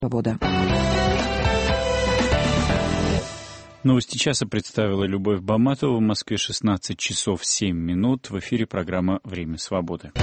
Свобода. Новости часа представила Любовь Баматова. В Москве 16 часов 7 минут. В эфире программа «Время свободы».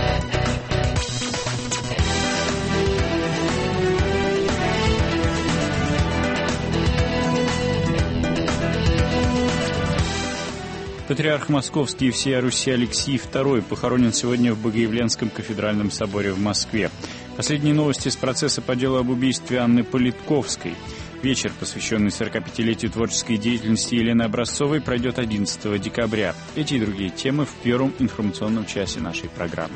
Патриарх Московский и всея Руси Алексий II похоронен сегодня в Богоявленском кафедральном соборе в Москве. Последние новости с процесса по делу об убийстве Анны Политковской. Вечер, посвященный 45-летию творческой деятельности Елены Образцовой, пройдет 11 декабря. Эти и другие темы в первом информационном часе нашей программы.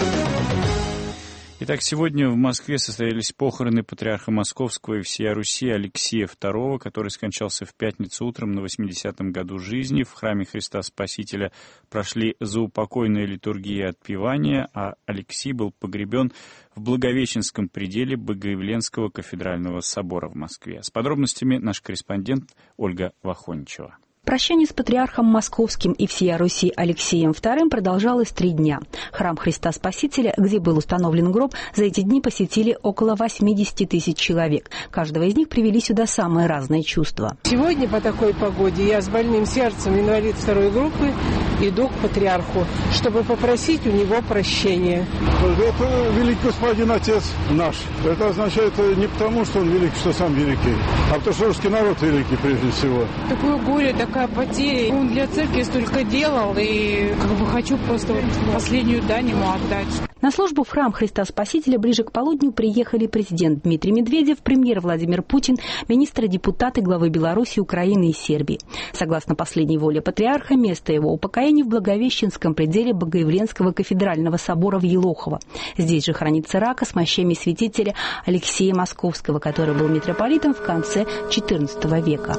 Итак, сегодня в Москве состоялись похороны патриарха Московского и всея Руси Алексия II, который скончался в пятницу утром на 80-м году жизни. В храме Христа Спасителя прошли заупокойная литургия и отпевания, а Алексий был погребен в Благовещенском пределе Богоявленского кафедрального собора в Москве. С подробностями наш корреспондент Ольга Вахончева. Прощание с патриархом Московским и всея Руси Алексием II продолжалось 3 дня. Храм Христа Спасителя, где был установлен гроб, за эти дни посетили около 80 тысяч человек. Каждого из них привели сюда самые разные чувства. Сегодня по такой погоде я с больным сердцем, инвалид 2-й группы, иду к патриарху, чтобы попросить у него прощения. Это великий господин Отец наш. Это означает не потому, что он великий, что сам великий, а потому что русский народ великий прежде всего. Такое горе, такая потеря. Он для церкви столько делал, и хочу просто последнюю дань ему отдать. На службу в храм Христа Спасителя ближе к полудню приехали президент Дмитрий Медведев, премьер Владимир Путин, министры, депутаты, главы Беларуси, Украины и Сербии. Согласно последней воле патриарха, место его упокоения в Благовещенском пределе Богоявленского кафедрального собора в Елохово. Здесь же хранится рака с мощами святителя Алексея Московского, который был митрополитом в конце XIV века.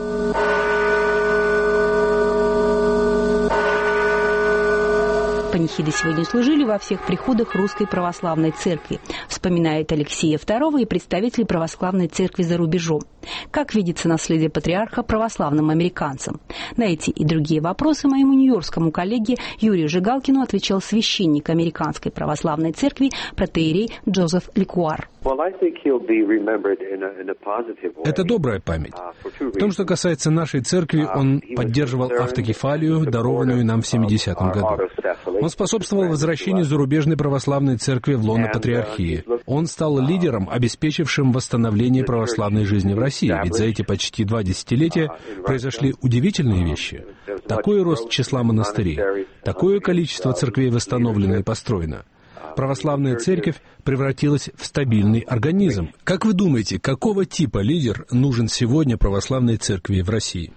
Панихиды сегодня служили во всех приходах Русской Православной Церкви. Вспоминают Алексия II и представители Православной Церкви за рубежом. Как видится наследие патриарха православным американцам? На эти и другие вопросы моему нью-йоркскому коллеге Юрию Жигалкину отвечал священник Американской Православной Церкви протоиерей Джозеф Ликуар. Это добрая память. В том, что касается нашей церкви, он поддерживал автокефалию, дарованную нам в 70-м году. Он способствовал возвращению зарубежной православной церкви в лоно патриархии. Он стал лидером, обеспечившим восстановление православной жизни в России, ведь за эти почти 2 десятилетия произошли удивительные вещи. Такой рост числа монастырей, такое количество церквей восстановлено и построено. Православная церковь превратилась в стабильный организм. Как вы думаете, какого типа лидер нужен сегодня православной церкви в России?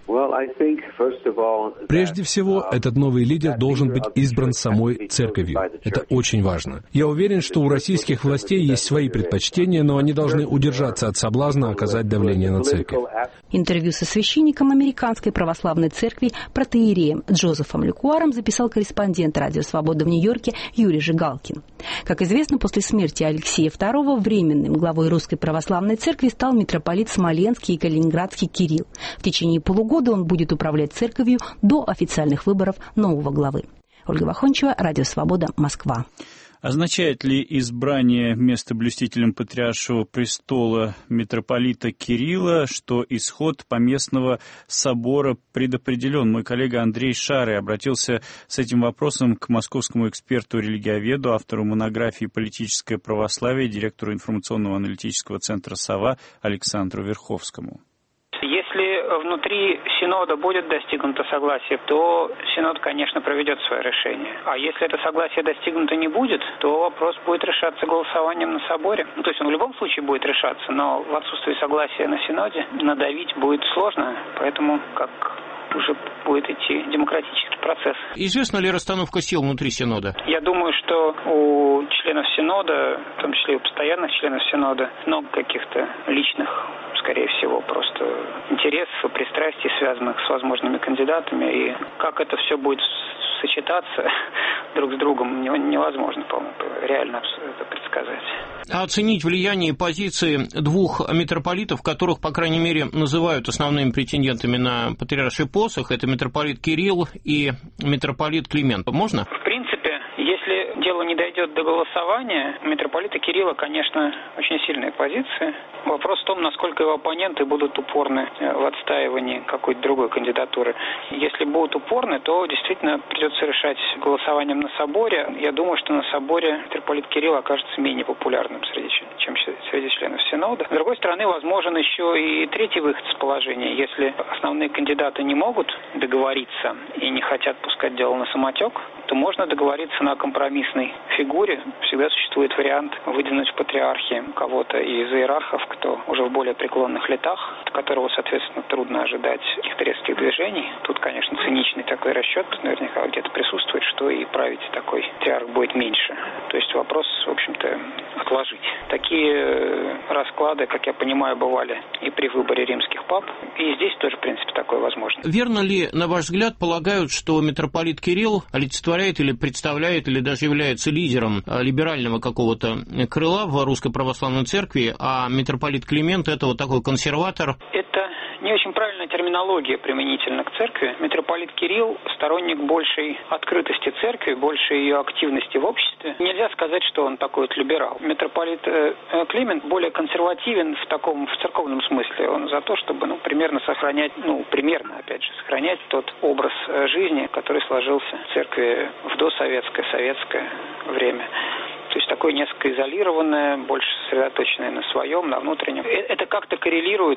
Прежде всего, этот новый лидер должен быть избран самой церковью. Это очень важно. Я уверен, что у российских властей есть свои предпочтения, но они должны удержаться от соблазна оказать давление на церковь. Интервью со священником Американской Православной Церкви протоиереем Джозефом Ликуаром записал корреспондент «Радио Свобода» в Нью-Йорке Юрий Жигалкин. Как известно, после смерти Алексея II временным главой Русской Православной Церкви стал митрополит Смоленский и Калининградский Кирилл. В течение полугода он будет управлять церковью до официальных выборов нового главы. Ольга Вахончева, Радио Свобода, Москва. Означает ли избрание местоблюстителем патриаршего престола митрополита Кирилла, что исход поместного собора предопределен? Мой коллега Андрей Шары обратился с этим вопросом к московскому эксперту-религиоведу, автору монографии «Политическое православие», директору информационного аналитического центра «Сова» Александру Верховскому. Если внутри Синода будет достигнуто согласие, то Синод, конечно, проведет свое решение. А если это согласие достигнуто не будет, то вопрос будет решаться голосованием на соборе. То есть он в любом случае будет решаться, но в отсутствии согласия на Синоде надавить будет сложно, поэтому как уже будет идти демократический процесс. Известна ли расстановка сил внутри Синода? Я думаю, что у членов Синода, в том числе и у постоянных членов Синода, много каких-то личных, скорее всего, просто интересов и пристрастий, связанных с возможными кандидатами. И как это все будет сочетаться друг с другом, невозможно, по-моему, реально это предсказать. А оценить влияние и позиции 2 митрополитов, которых, по крайней мере, называют основными претендентами на патриарший посох, это митрополит Кирилл и митрополит Климент, можно? В принципе, если дело дело не дойдет до голосования, у митрополита Кирилла, конечно, очень сильная позиция. Вопрос в том, насколько его оппоненты будут упорны в отстаивании какой-то другой кандидатуры. Если будут упорны, то действительно придется решать голосованием на соборе. Я думаю, что на соборе митрополит Кирилл окажется менее популярным чем среди членов Синода. С другой стороны, возможен еще и третий выход с положения. Если основные кандидаты не могут договориться и не хотят пускать дело на самотек, то можно договориться на компромиссной фигуре. Всегда существует вариант выдвинуть в патриархи кого-то из иерархов, кто уже в более преклонных летах, от которого, соответственно, трудно ожидать каких-то резких движений. Тут, конечно, циничный такой расчет наверняка где-то присутствует, что и править такой патриарх будет меньше. То есть вопрос, в общем-то, отложить. Такие расклады, как я понимаю, бывали и при выборе римских пап, и здесь тоже, в принципе, такое возможно. Верно ли, на ваш взгляд, полагают, что митрополит Кирилл олицетворяет или представляет, или даже является лидером либерального какого-то крыла в Русской Православной Церкви, а митрополит Климент — это вот такой консерватор? Это не очень правильная терминология применительно к церкви. Митрополит Кирилл — сторонник большей открытости церкви, большей ее активности в обществе. Нельзя сказать, что он такой вот либерал. Митрополит Климент более консервативен в церковном смысле. Он за то, чтобы примерно сохранять тот образ жизни, который сложился в церкви в досоветское, советское время. То есть такое несколько изолированное, больше сосредоточенное на своем, на внутреннем. Это как-то коррелирует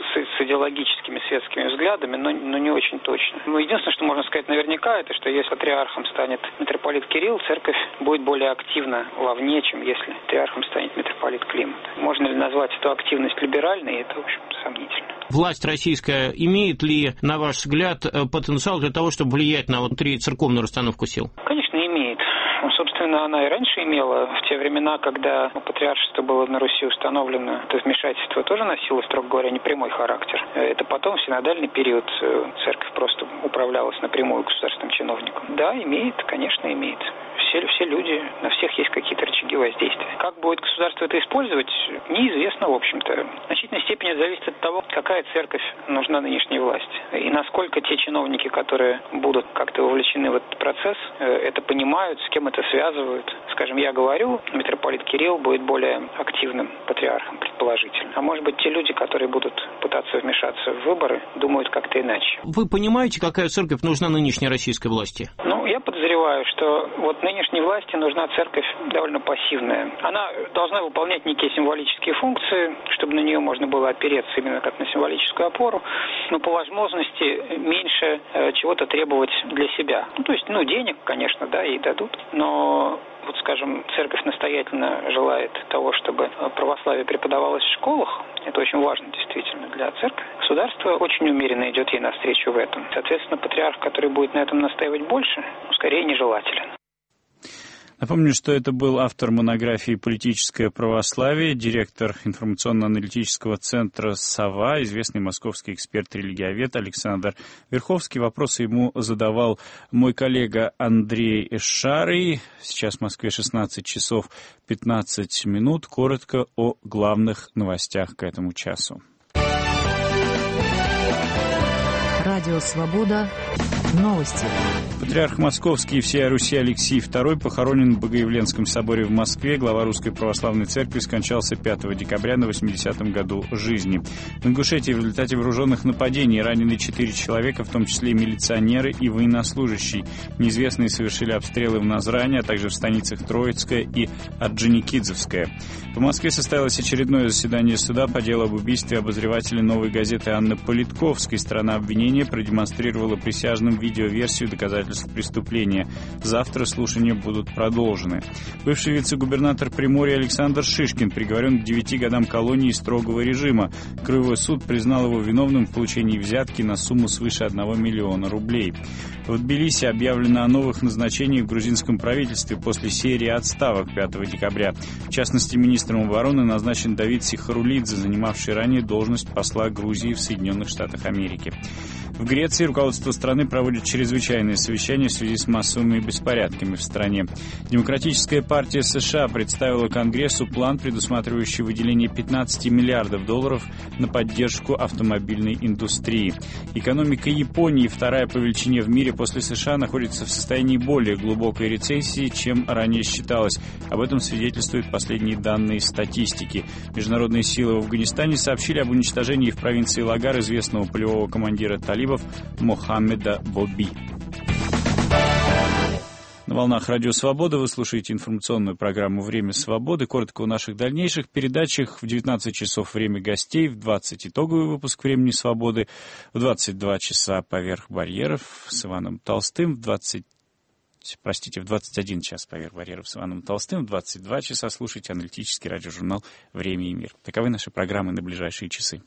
с идеологическими светскими взглядами, но не очень точно. Единственное, что можно сказать наверняка, это что если патриархом станет митрополит Кирилл, церковь будет более активна вовне, чем если патриархом станет митрополит Климент. Можно ли назвать эту активность либеральной? Это, в общем, сомнительно. Власть российская имеет ли, на ваш взгляд, потенциал для того, чтобы влиять на внутрицерковную расстановку сил? Конечно, имеет. Собственно, она и раньше имела. В те времена, когда патриаршество было на Руси установлено, это вмешательство тоже носило, строго говоря, непрямой характер. Это потом, в синодальный период, церковь просто управлялась напрямую государственным чиновником. Да, имеет, конечно, имеет. Все люди, на всех есть какие-то рычаги воздействия. Как будет государство это использовать, неизвестно, в общем-то. В значительной степени зависит от того, какая церковь нужна нынешней власти. И насколько те чиновники, которые будут как-то вовлечены в этот процесс, это понимают, с кем это связывают. Скажем, я говорю, митрополит Кирилл будет более активным патриархом, предположительно. А может быть, те люди, которые будут пытаться вмешаться в выборы, думают как-то иначе. Вы понимаете, какая церковь нужна нынешней российской власти? Я подозреваю, что вот нынешней власти нужна церковь довольно пассивная. Она должна выполнять некие символические функции, чтобы на нее можно было опереться именно как на символическую опору, но по возможности меньше чего-то требовать для себя. То есть, денег, конечно, да, ей дадут, но скажем, церковь настоятельно желает того, чтобы православие преподавалось в школах. Это очень важно действительно для церкви. Государство очень умеренно идет ей навстречу в этом. Соответственно, патриарх, который будет на этом настаивать больше, скорее нежелателен. Напомню, что это был автор монографии «Политическое православие», директор информационно-аналитического центра «Сова», известный московский эксперт-религиовед Александр Верховский. Вопросы ему задавал мой коллега Андрей Шарый. Сейчас в Москве 16 часов 15 минут. Коротко о главных новостях к этому часу. Радио «Свобода». Новости. Патриарх Московский и всея Руси Алексий II похоронен в Богоявленском соборе в Москве. Глава Русской Православной Церкви скончался 5 декабря на 80-м году жизни. В Ингушетии в результате вооруженных нападений ранены 4 человека, в том числе и милиционеры и военнослужащий. Неизвестные совершили обстрелы в Назране, а также в станицах Троицкая и Орджоникидзевская. В Москве состоялось очередное заседание суда по делу об убийстве обозревателя «Новой газеты» Анны Политковской. Сторона обвинения продемонстрировала присяжным видеоверсию доказательств преступления. Завтра слушания будут продолжены. Бывший вице-губернатор Приморья Александр Шишкин приговорен к 9 годам колонии строгого режима. Краевой суд признал его виновным в получении взятки на сумму свыше 1 миллиона рублей. В Тбилиси объявлено о новых назначениях в грузинском правительстве после серии отставок 5 декабря. В частности, министром обороны назначен Давид Сихарулидзе, занимавший ранее должность посла Грузии в Соединенных Штатах Америки. В Греции руководство страны проводит чрезвычайное совещание в связи с массовыми беспорядками в стране. Демократическая партия США представила Конгрессу план, предусматривающий выделение $15 миллиардов на поддержку автомобильной индустрии. Экономика Японии, вторая по величине в мире после США находится в состоянии более глубокой рецессии, чем ранее считалось. Об этом свидетельствуют последние данные статистики. Международные силы в Афганистане сообщили об уничтожении в провинции Лагар известного полевого командира талибов Мохаммеда Боби. На волнах Радио Свобода вы слушаете информационную программу «Время свободы». Коротко о наших дальнейших передачах. В 19 часов время гостей, в 20 итоговый выпуск «Времени свободы», в 22 часа «Поверх барьеров» с Иваном Толстым, в 21 час «Поверх барьеров» с Иваном Толстым, в 22 часа слушайте аналитический радиожурнал «Время и мир». Таковы наши программы на ближайшие часы.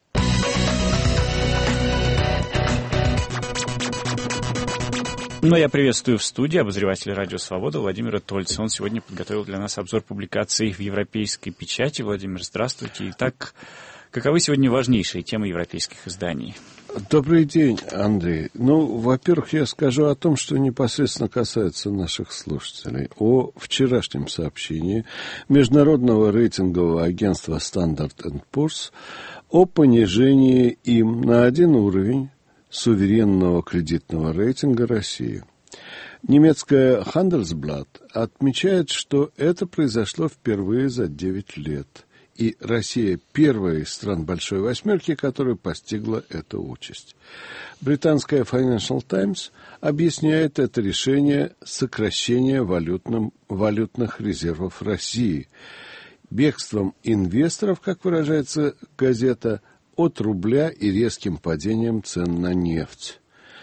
Но я приветствую в студии обозревателя «Радио Свобода» Владимира Тольца. Он сегодня подготовил для нас обзор публикаций в европейской печати. Владимир, здравствуйте. Итак, каковы сегодня важнейшие темы европейских изданий? Добрый день, Андрей. Во-первых, я скажу о том, что непосредственно касается наших слушателей. О вчерашнем сообщении Международного рейтингового агентства Standard & Poor's о понижении им на один уровень суверенного кредитного рейтинга России. Немецкая Handelsblatt отмечает, что это произошло впервые за 9 лет. И Россия первая из стран Большой Восьмерки, которая постигла эту участь. Британская Financial Times объясняет это решение сокращения валютных резервов России бегством инвесторов, как выражается газета, от рубля и резким падением цен на нефть,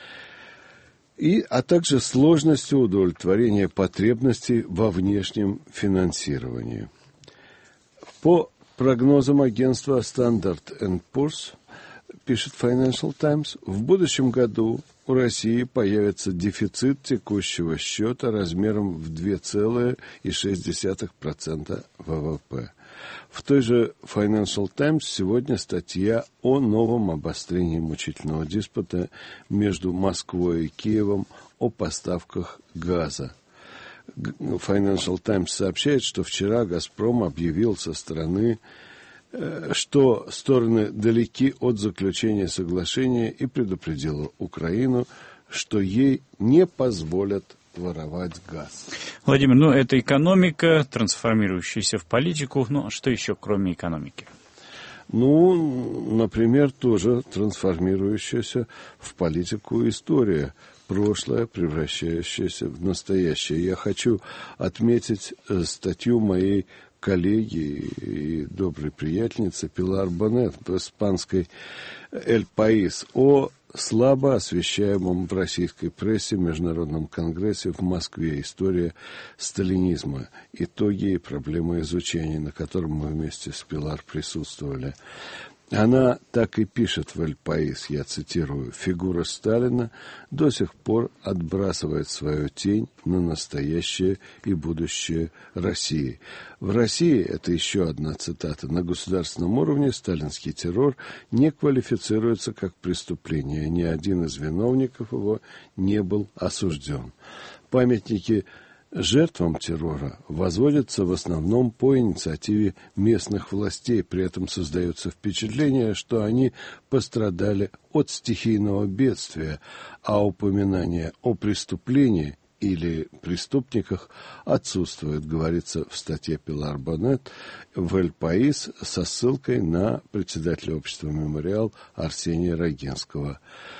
а также сложностью удовлетворения потребностей во внешнем финансировании. По прогнозам агентства Standard & Poor's, пишет Financial Times, в будущем году у России появится дефицит текущего счета размером в 2,6% ВВП. В той же Financial Times сегодня статья о новом обострении мучительного диспута между Москвой и Киевом о поставках газа. Financial Times сообщает, что вчера «Газпром» объявил со стороны, что стороны далеки от заключения соглашения и предупредил Украину, что ей не позволят воровать газ. Владимир, это экономика, трансформирующаяся в политику. А что еще, кроме экономики? Например, тоже трансформирующаяся в политику история. Прошлое, превращающееся в настоящее. Я хочу отметить статью моей коллеги и доброй приятельницы Пилар Бонет в испанской «Эль Паис» о слабо освещаемом в российской прессе Международном конгрессе в Москве «История сталинизма. Итоги и проблемы изучения», на котором мы вместе с Пилар присутствовали. Она так и пишет в «Эль Паис», я цитирую: «Фигура Сталина до сих пор отбрасывает свою тень на настоящее и будущее России». В России, это еще одна цитата, на государственном уровне сталинский террор не квалифицируется как преступление. Ни один из виновников его не был осужден. Памятники жертвам террора возводятся в основном по инициативе местных властей. При этом создается впечатление, что они пострадали от стихийного бедствия, а упоминание о преступлении или преступниках отсутствует, говорится в статье Пилар Бонет в «Эль Паис» со ссылкой на председателя общества «Мемориал» Арсения Рогинского.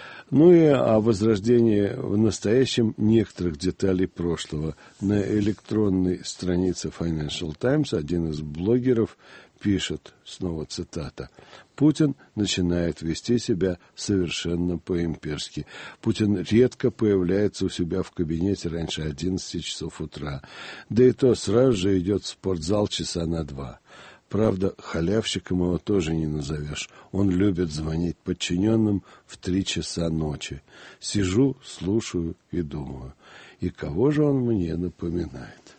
И о возрождении в настоящем некоторых деталей прошлого. На электронной странице Financial Times один из блогеров пишет, снова цитата: «Путин начинает вести себя совершенно по-имперски. Путин редко появляется у себя в кабинете раньше 11 часов утра. Да и то сразу же идет в спортзал часа на 2. Правда, халявщиком его тоже не назовешь. Он любит звонить подчиненным в 3 часа ночи. Сижу, слушаю и думаю, и кого же он мне напоминает?»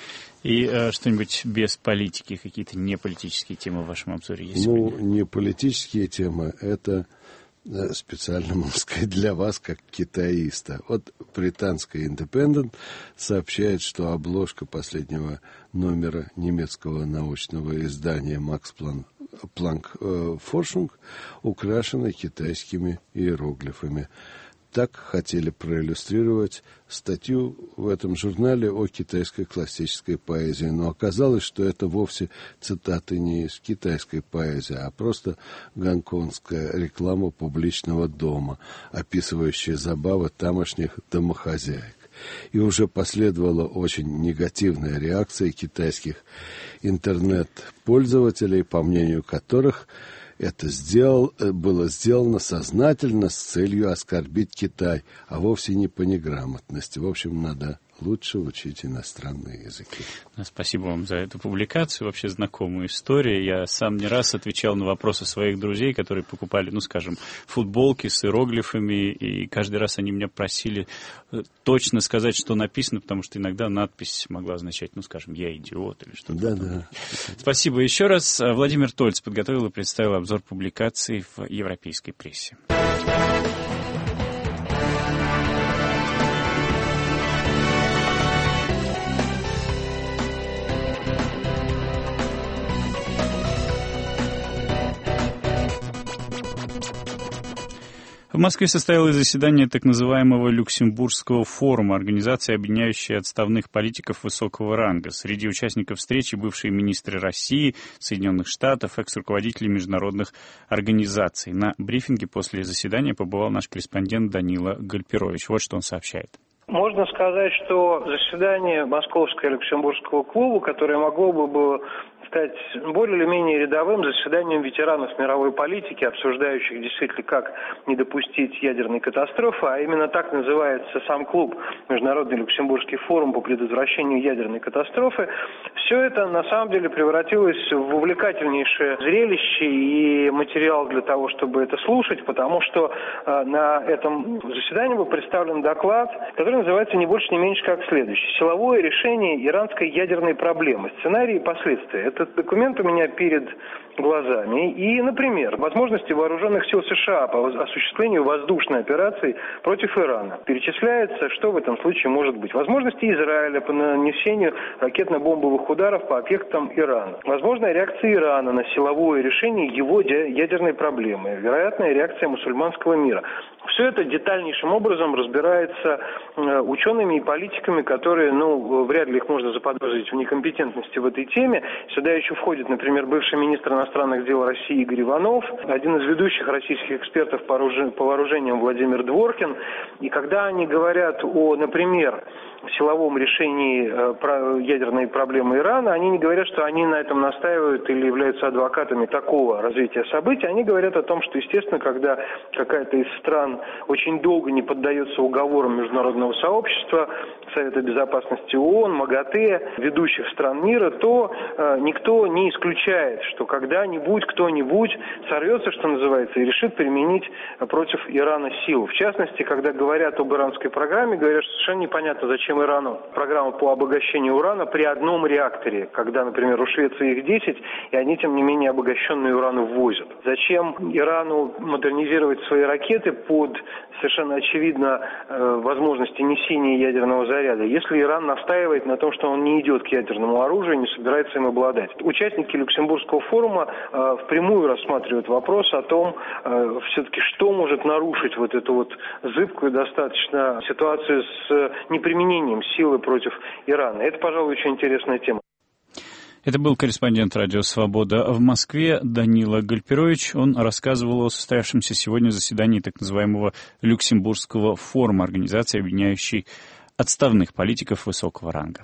И что-нибудь без политики, какие-то неполитические темы в вашем обзоре есть? Неполитические темы – это специально, можно сказать, для вас, как китаиста. Британская Independent сообщает, что обложка последнего номера немецкого научного издания Max Planck Forschung украшена китайскими иероглифами. так хотели проиллюстрировать статью в этом журнале о китайской классической поэзии. Но оказалось, что это вовсе цитаты не из китайской поэзии, а просто гонконгская реклама публичного дома, описывающая забавы тамошних домохозяек. И уже последовала очень негативная реакция китайских интернет-пользователей, по мнению которых это было сделано сознательно с целью оскорбить Китай, а вовсе не по неграмотности. В общем, надо лучше учить иностранные языки. Спасибо вам за эту публикацию, вообще знакомую историю. Я сам не раз отвечал на вопросы своих друзей, которые покупали, скажем, футболки с иероглифами, и каждый раз они меня просили точно сказать, что написано, потому что иногда надпись могла означать, скажем, «я идиот» или что-то. Да. Спасибо еще раз. Владимир Тольц подготовил и представил обзор публикаций в европейской прессе. В Москве состоялось заседание так называемого Люксембургского форума, организации, объединяющей отставных политиков высокого ранга. Среди участников встречи бывшие министры России, Соединенных Штатов, экс-руководители международных организаций. На брифинге после заседания побывал наш корреспондент Данила Гальперович. Вот что он сообщает. Можно сказать, что заседание Московского Люксембургского клуба, которое могло бы было стать более или менее рядовым заседанием ветеранов мировой политики, обсуждающих действительно, как не допустить ядерной катастрофы, а именно так называется сам клуб, Международный Люксембургский форум по предотвращению ядерной катастрофы. Все это на самом деле превратилось в увлекательнейшее зрелище и материал для того, чтобы это слушать, потому что на этом заседании был представлен доклад, который называется не больше, не меньше, как следующий. «Силовое решение иранской ядерной проблемы. Сценарии и последствия». Этот документ у меня перед глазами. И, например, возможности вооруженных сил США по осуществлению воздушной операции против Ирана. Перечисляется, что в этом случае может быть. Возможности Израиля по нанесению ракетно-бомбовых ударов по объектам Ирана. Возможная реакция Ирана на силовое решение его ядерной проблемы. Вероятная реакция мусульманского мира. Все это детальнейшим образом разбирается учеными и политиками, которые, вряд ли их можно заподозрить в некомпетентности в этой теме. Сюда еще входит, например, бывший министр иностранных дел России Игорь Иванов, один из ведущих российских экспертов по вооружениям Владимир Дворкин. И когда они говорят о, например, силовом решении ядерной проблемы Ирана, они не говорят, что они на этом настаивают или являются адвокатами такого развития событий. Они говорят о том, что, естественно, когда какая-то из стран очень долго не поддается уговорам международного сообщества, Совета Безопасности ООН, МАГАТЭ, ведущих стран мира, то никто не исключает, что когда-нибудь кто-нибудь сорвется, что называется, и решит применить против Ирана силу. В частности, когда говорят об иранской программе, говорят, что совершенно непонятно, зачем Ирану программа по обогащению урана при одном реакторе, когда, например, у Швеции их 10, и они, тем не менее, обогащенный уран ввозят. Зачем Ирану модернизировать свои ракеты под совершенно очевидно возможности несения ядерного заряда, если Иран настаивает на том, что он не идет к ядерному оружию, не собирается им обладать. Участники Люксембургского форума впрямую рассматривают вопрос о том, все-таки что может нарушить вот эту вот зыбкую достаточно ситуацию с неприменением силы против Ирана. Это, пожалуй, очень интересная тема. Это был корреспондент «Радио Свобода» в Москве Данила Гальперович. Он рассказывал о состоявшемся сегодня заседании так называемого Люксембургского форума, организации, объединяющей отставных политиков высокого ранга.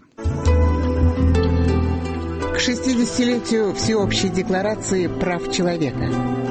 К 60-летию Всеобщей декларации прав человека.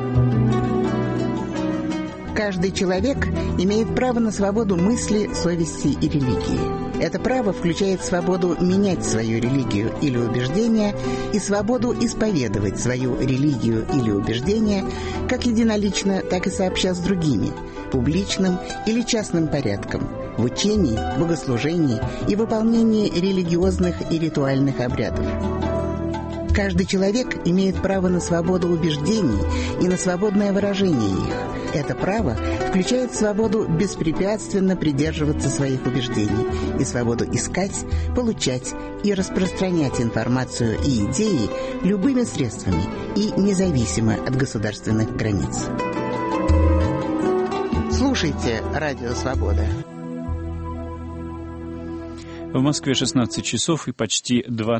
Каждый человек имеет право на свободу мысли, совести и религии. Это право включает свободу менять свою религию или убеждение и свободу исповедовать свою религию или убеждение как единолично, так и сообща с другими, публичным или частным порядком, в учении, богослужении и выполнении религиозных и ритуальных обрядов. Каждый человек имеет право на свободу убеждений и на свободное выражение их. Это право включает свободу беспрепятственно придерживаться своих убеждений и свободу искать, получать и распространять информацию и идеи любыми средствами и независимо от государственных границ. Слушайте «Радио Свобода». В Москве 16 часов и почти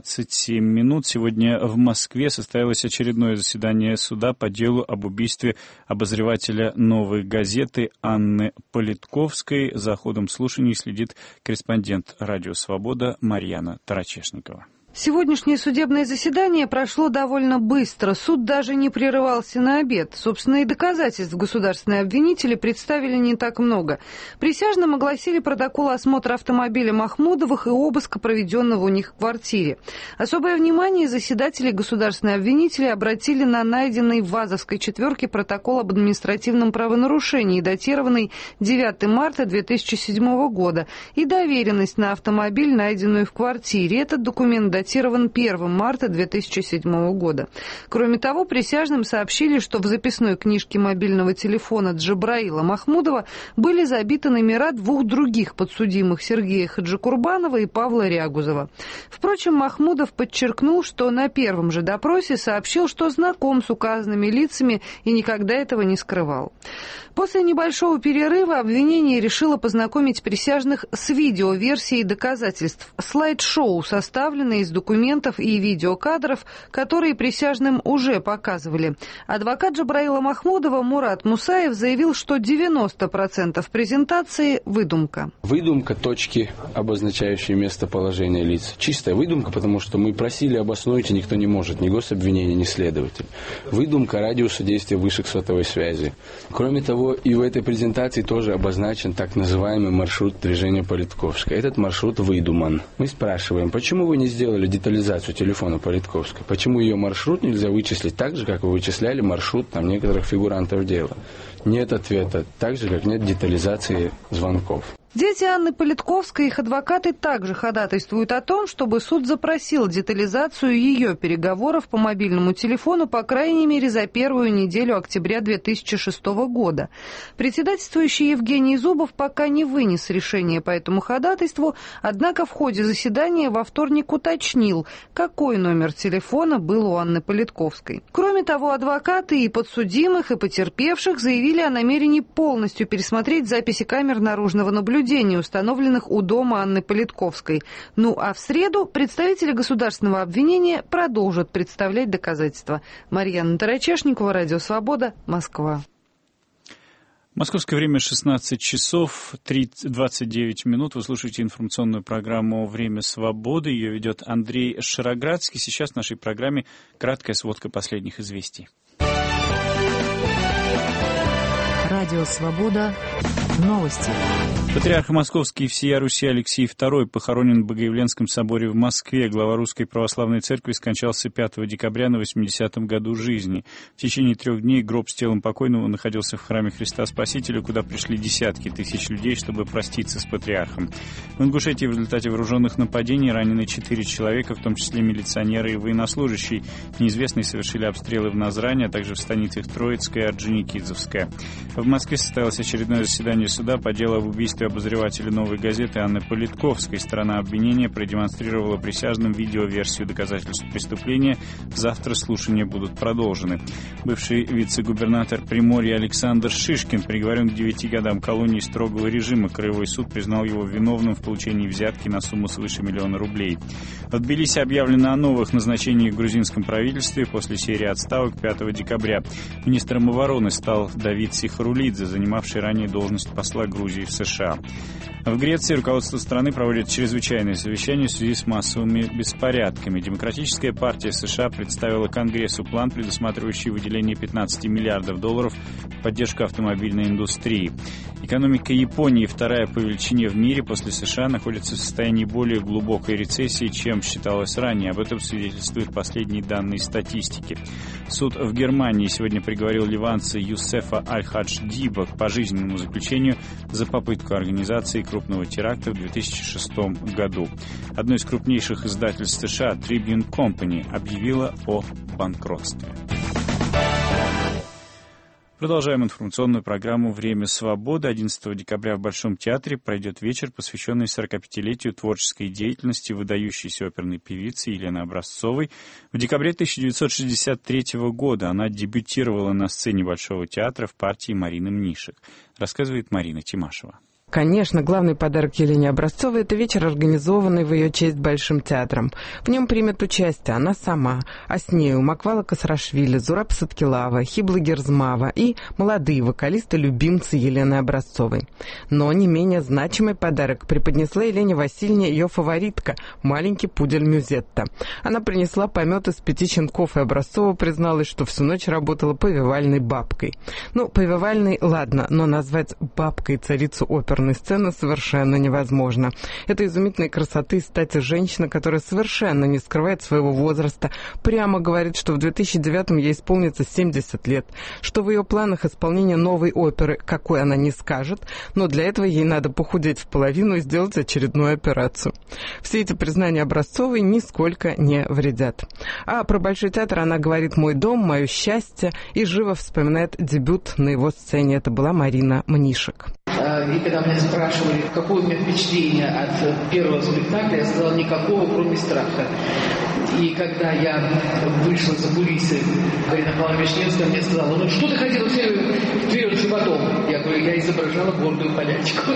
27 минут. Сегодня в Москве состоялось очередное заседание суда по делу об убийстве обозревателя «Новой газеты» Анны Политковской. За ходом слушаний следит корреспондент «Радио Свобода» Марьяна Тарачешникова. Сегодняшнее судебное заседание прошло довольно быстро. Суд даже не прерывался на обед. Собственно, и доказательств государственные обвинители представили не так много. Присяжным огласили протокол осмотра автомобиля Махмудовых и обыска, проведенного у них в квартире. Особое внимание заседатели государственные обвинители обратили на найденный в Вазовской четверке протокол об административном правонарушении, датированный 9 марта 2007 года, и доверенность на автомобиль, найденную в квартире. Этот документ датирован 1 марта 2007 года. Кроме того, присяжным сообщили, что в записной книжке мобильного телефона Джабраила Махмудова были забиты номера двух других подсудимых, Сергея Хаджикурбанова и Павла Рягузова. Впрочем, Махмудов подчеркнул, что на первом же допросе сообщил, что знаком с указанными лицами и никогда этого не скрывал. После небольшого перерыва обвинение решило познакомить присяжных с видеоверсией доказательств. Слайд-шоу, составленное из документов и видеокадров, которые присяжным уже показывали. Адвокат Джабраила Махмудова Мурат Мусаев заявил, что 90% презентации – выдумка. Выдумка точки, обозначающие местоположение лиц. Чистая выдумка, потому что мы просили обоснуйте, никто не может, ни гособвинение, ни следователь. Выдумка радиуса действия вышек сотовой связи. Кроме того, и в этой презентации тоже обозначен так называемый маршрут движения Политковской. Этот маршрут выдуман. Мы спрашиваем, почему вы не сделали детализацию телефона Политковской? Почему ее маршрут нельзя вычислить так же, как вы вычисляли маршрут некоторых фигурантов дела? Нет ответа, так же, как нет детализации звонков. Дети Анны Политковской и их адвокаты также ходатайствуют о том, чтобы суд запросил детализацию ее переговоров по мобильному телефону, по крайней мере, за первую неделю октября 2006 года. Председательствующий Евгений Зубов пока не вынес решение по этому ходатайству, однако в ходе заседания во вторник уточнил, какой номер телефона был у Анны Политковской. Кроме того, адвокаты и подсудимых, и потерпевших заявили о намерении полностью пересмотреть записи камер наружного наблюдения, установленных у дома Анны Политковской. Ну а в среду представители государственного обвинения продолжат представлять доказательства. Марьяна Тарачешникова, Радио Свобода, Москва. Московское время 16 часов 29 минут. Вы слушаете информационную программу «Время свободы». Ее ведет Андрей Шароградский. Сейчас в нашей программе краткая сводка последних известий. Радио Свобода. Новости. Патриарх Московский и всея Руси Алексей II похоронен в Богоявленском соборе в Москве. Глава Русской Православной Церкви скончался 5 декабря на 80-м году жизни. В течение 3 дней гроб с телом покойного находился в храме Христа Спасителя, куда пришли десятки тысяч людей, чтобы проститься с патриархом. В Ингушетии в результате вооруженных нападений ранены 4 человека, в том числе милиционеры и военнослужащие. Неизвестные совершили обстрелы в Назране, а также в станицах Троицкая и Орджоникидзевская. В Москве состоялось очередное заседание суда по делу об убийстве обозревателя «Новой газеты» Анны Политковской. Сторона обвинения продемонстрировала присяжным видеоверсию доказательств преступления. Завтра слушания будут продолжены. Бывший вице-губернатор Приморья Александр Шишкин приговорен к 9 годам колонии строгого режима. Краевой суд признал его виновным в получении взятки на сумму свыше 1 000 000 рублей. В Тбилиси объявлено о новых назначениях в грузинском правительстве после серии отставок 5 декабря. Министром обороны стал Давид Сихарулидзе, занимавший ранее должность посла Грузии в США. В Греции руководство страны проводит чрезвычайное совещание в связи с массовыми беспорядками. Демократическая партия США представила Конгрессу план, предусматривающий выделение $15 миллиардов в поддержку автомобильной индустрии. Экономика Японии, вторая по величине в мире после США, находится в состоянии более глубокой рецессии, чем считалось ранее. Об этом свидетельствуют последние данные статистики. Суд в Германии сегодня приговорил ливанца Юсефа Аль-Хадж-Диба к пожизненному заключению за попытку организации крупного теракта в 2006 году. Одно из крупнейших издательств США, Tribune Company, объявило о банкротстве. Продолжаем информационную программу «Время свободы». 11 декабря в Большом театре пройдет вечер, посвященный 45-летию творческой деятельности выдающейся оперной певицы Елены Образцовой. В декабре 1963 года она дебютировала на сцене Большого театра в партии Марины Мнишек. Рассказывает Марина Тимашева. Конечно, главный подарок Елене Образцовой – это вечер, организованный в ее честь Большим театром. В нем примет участие она сама, а с нею Маквала Касрашвили, Зураб Саткилава, Хибла Герзмава и молодые вокалисты-любимцы Елены Образцовой. Но не менее значимый подарок преподнесла Елене Васильевне ее фаворитка – маленький пудель Мюзетта. Она принесла помет из 5 щенков, и Образцова призналась, что всю ночь работала повивальной бабкой. Ну, повивальной, ладно, но назвать бабкой царицу оперной сцены совершенно невозможно. Это изумительной красоты и стати женщина, которая совершенно не скрывает своего возраста, прямо говорит, что в 2009-м ей исполнится 70 лет, что в ее планах исполнение новой оперы, какой она не скажет, но для этого ей надо похудеть в половину и сделать очередную операцию. Все эти признания Образцовой нисколько не вредят. А про Большой театр она говорит «мой дом, мое счастье» и живо вспоминает дебют на его сцене. Это была Марина Мнишек. И когда меня спрашивали, какое у меня впечатление от первого спектакля, я сказала никакого, кроме страха. И когда я вышла за кулисы, Галина Павловна Вишневская мне сказала: ну что ты ходила вперед животом? Я говорю, я изображала гордую полячку.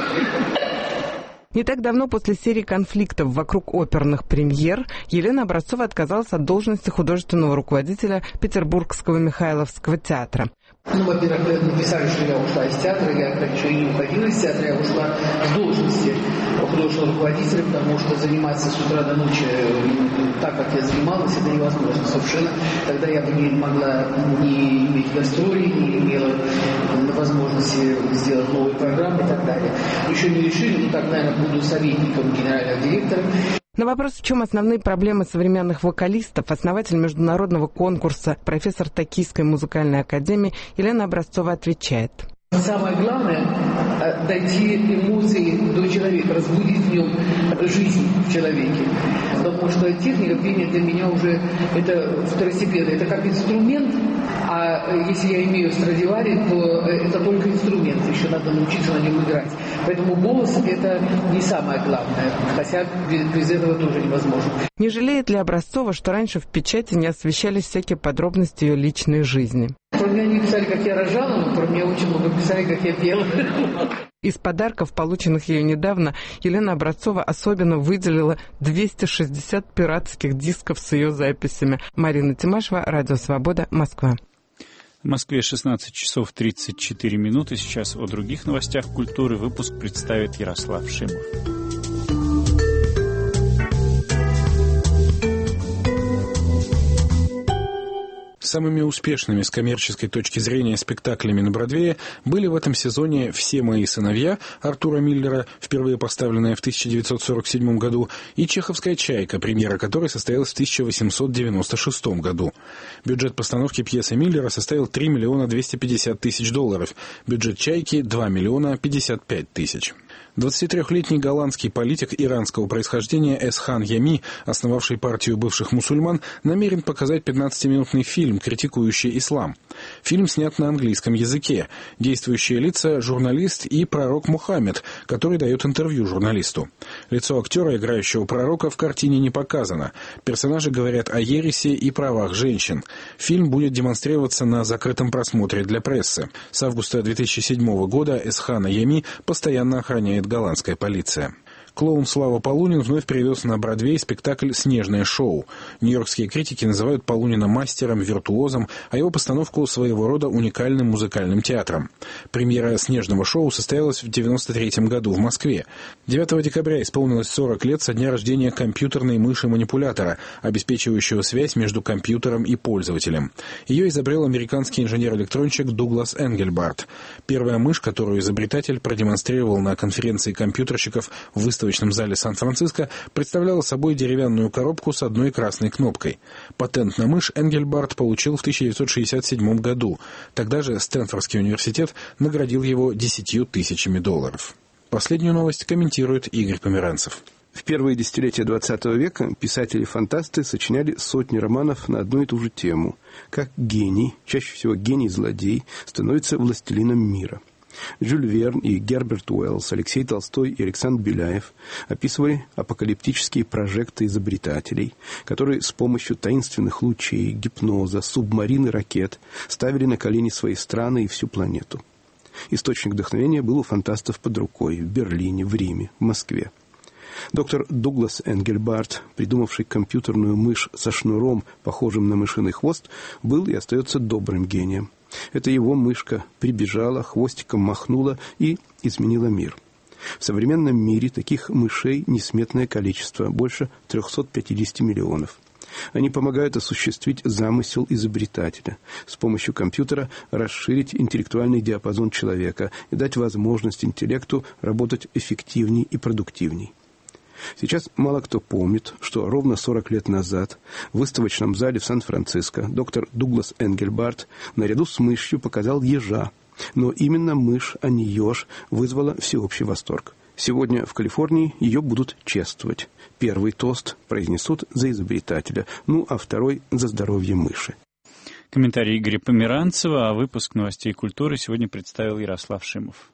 Не так давно, после серии конфликтов вокруг оперных премьер, Елена Образцова отказалась от должности художественного руководителя Петербургского Михайловского театра. Ну, во-первых, написали, что я ушла из театра, я еще и не уходила из театра, я ушла с должности художественного руководителя, потому что заниматься с утра до ночи так, как я занималась, это невозможно совершенно. Тогда я бы не могла не иметь гастролей, не имела возможности сделать новые программы и так далее. Еще не решили, но так, наверное, буду советником генерального директора. На вопрос, в чем основные проблемы современных вокалистов, основатель международного конкурса, профессор Токийской музыкальной академии Елена Образцова отвечает. Самое главное – дойти эмоции до человека, разбудить в нем жизнь в человеке. Потому что техника пения для меня уже это второстепенно. Это как инструмент, а если я имею Страдивари, то это только инструмент. Еще надо научиться на нем играть. Поэтому голос – это не самое главное. Хотя без этого тоже невозможно. Не жалеет ли Образцова, что раньше в печати не освещались всякие подробности ее личной жизни? Про меня не писали, как я рожала, но про меня очень много писали, как я пела. Из подарков, полученных ею недавно, Елена Образцова особенно выделила 260 пиратских дисков с ее записями. Марина Тимашева, Радио Свобода, Москва. В Москве 16 часов 34 минуты. Сейчас о других новостях культуры выпуск представит Ярослав Шимов. Самыми успешными с коммерческой точки зрения спектаклями на Бродвее были в этом сезоне «Все мои сыновья» Артура Миллера, впервые поставленная в 1947 году, и «Чеховская чайка», премьера которой состоялась в 1896 году. Бюджет постановки пьесы Миллера составил $3 250 000, бюджет «Чайки» — $2 055 000. 23-летний голландский политик иранского происхождения Эсхан Ями, основавший партию бывших мусульман, намерен показать 15-минутный фильм, критикующий ислам. Фильм снят на английском языке. Действующие лица – журналист и пророк Мухаммед, который дает интервью журналисту. Лицо актера, играющего пророка, в картине не показано. Персонажи говорят о ереси и правах женщин. Фильм будет демонстрироваться на закрытом просмотре для прессы. С августа 2007 года Эсхана Ями постоянно охраняет голландская полиция. Клоун Слава Полунин вновь привез на Бродвей спектакль «Снежное шоу». Нью-йоркские критики называют Полунина мастером, виртуозом, а его постановку своего рода уникальным музыкальным театром. Премьера «Снежного шоу» состоялась в 1993 году в Москве. 9 декабря исполнилось 40 лет со дня рождения компьютерной мыши-манипулятора, обеспечивающего связь между компьютером и пользователем. Ее изобрел американский инженер-электронщик Дуглас Энгельбарт. Первая мышь, которую изобретатель продемонстрировал на конференции компьютерщиков в выставочном зале Сан-Франциско, представляла собой деревянную коробку с одной красной кнопкой. Патент на мышь Энгельбарт получил в 1967 году. Тогда же Стэнфордский университет наградил его $10 000. Последнюю новость комментирует Игорь Померанцев. В первые десятилетия XX века писатели-фантасты сочиняли сотни романов на одну и ту же тему. Как гений, чаще всего гений-злодей, становится властелином мира. Жюль Верн и Герберт Уэллс, Алексей Толстой и Александр Беляев описывали апокалиптические прожекты изобретателей, которые с помощью таинственных лучей, гипноза, субмарин и ракет ставили на колени свои страны и всю планету. Источник вдохновения был у фантастов под рукой в Берлине, в Риме, в Москве. Доктор Дуглас Энгельбарт, придумавший компьютерную мышь со шнуром, похожим на мышиный хвост, был и остается добрым гением. Это его мышка прибежала, хвостиком махнула и изменила мир. В современном мире таких мышей несметное количество, больше 350 миллионов. Они помогают осуществить замысел изобретателя, с помощью компьютера расширить интеллектуальный диапазон человека и дать возможность интеллекту работать эффективней и продуктивней. Сейчас мало кто помнит, что ровно 40 лет назад в выставочном зале в Сан-Франциско доктор Дуглас Энгельбарт наряду с мышью показал ежа. Но именно мышь, а не еж, вызвала всеобщий восторг. Сегодня в Калифорнии ее будут чествовать. Первый тост произнесут за изобретателя, а второй за здоровье мыши. Комментарий Игоря Померанцева, а выпуск новостей культуры сегодня представил Ярослав Шимов.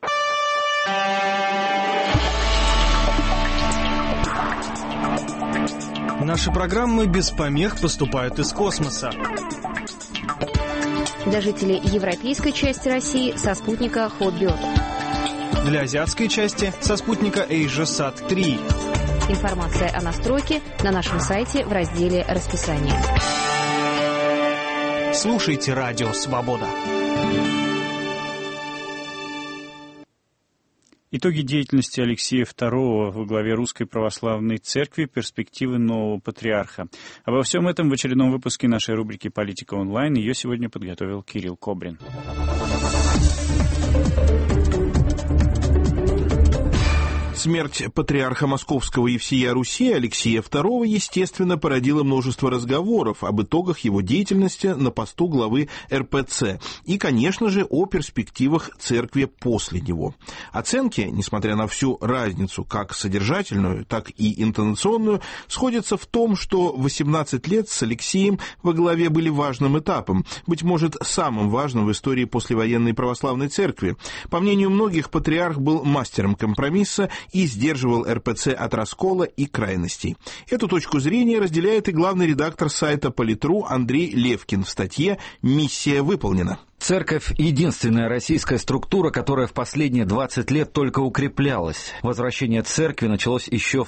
Наши программы без помех поступают из космоса. Для жителей европейской части России со спутника Hotbird. Для азиатской части со спутника AsiaSat-3. Информация о настройке на нашем сайте в разделе «Расписание». Слушайте Радио Свобода. Итоги деятельности Алексея II во главе Русской Православной Церкви, перспективы нового патриарха. Обо всем этом в очередном выпуске нашей рубрики «Политика онлайн». Ее сегодня подготовил Кирилл Кобрин. Смерть патриарха Московского и всея Руси Алексея II, естественно, породила множество разговоров об итогах его деятельности на посту главы РПЦ и, конечно же, о перспективах церкви после него. Оценки, несмотря на всю разницу, как содержательную, так и интонационную, сходятся в том, что 18 лет с Алексеем во главе были важным этапом, быть может, самым важным в истории послевоенной православной церкви. По мнению многих, патриарх был мастером компромисса и сдерживал РПЦ от раскола и крайностей. Эту точку зрения разделяет и главный редактор сайта Политру Андрей Левкин в статье «Миссия выполнена». Церковь – единственная российская структура, которая в последние 20 лет только укреплялась. Возвращение церкви началось еще в